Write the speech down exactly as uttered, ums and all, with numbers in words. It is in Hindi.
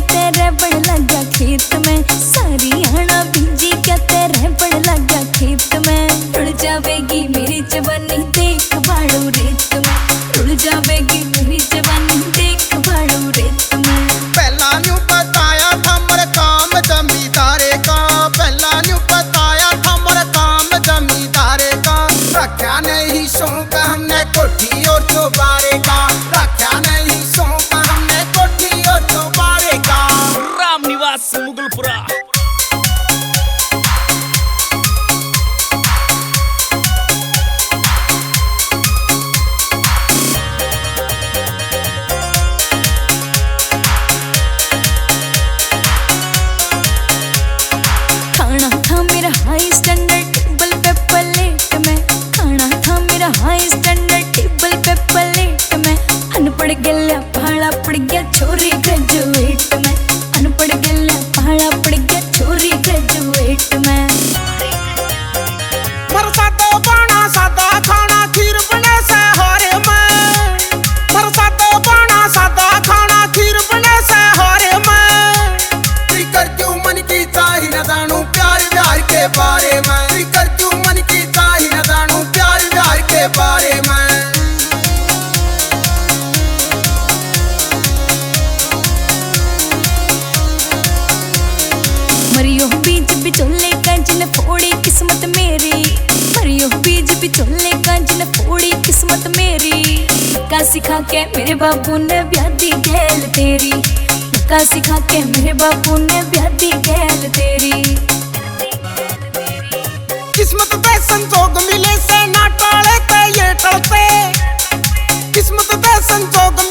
तेरे बड़ लगा खेत में, सारी आना बीजी क्या तेरे बड़ लगा खेत में। रुड़ जावेगी मेरी जवानी देख बाड़ू रेत में, रुड़ जावेगी मेरी जवानी देख बाड़ू रेत में। पहला न्यू बताया था मेरे काम जमींदारे का, पहला न्यू बताया था मेरे काम जमींदारे का। रखा नहीं शौक हमने कोठी और चौबारे का, रखा नहीं शौक हमने कोठी और चौबारे का। राम निवास मुगलपुरा। खाना था मेरा हाई स्टैंडर्ड टेबल पे प्लेट में, खाना था मेरा हाई स्टैंडर्ड टेबल पे प्लेट में। अनपढ़ गया पहाड़ा पड़ गया छोरी ग्रेजुएट में, अनपढ़ गया पहाड़ा पड़ गया छोरी ग्रेजुएट में। बरसातों पाना सादा खाना खीर बने से हारे में, बरसातों पाना सादा खाना खीर बने से हारे में। फिकर क्यों मन की चाही न जानू प्यार प्यार के बारे में, फिकर क्यों मन की चाही न जानू प्यार प्यार के बारे में। मरियो बीज बिचोले का जिन फोड़ी किस्मत मेरी, मरियो बीज बिचोले का जिन फोड़ी किस्मत मेरी। का सिखा के मेरे बापू ने ब्याह दी गैल तेरी, का सिखा के मेरे बापू ने ब्याह दी गैल तेरी। किस्मत पे संजोग मिले से ना टाले ते ये टलते, किस्मत पे संजोग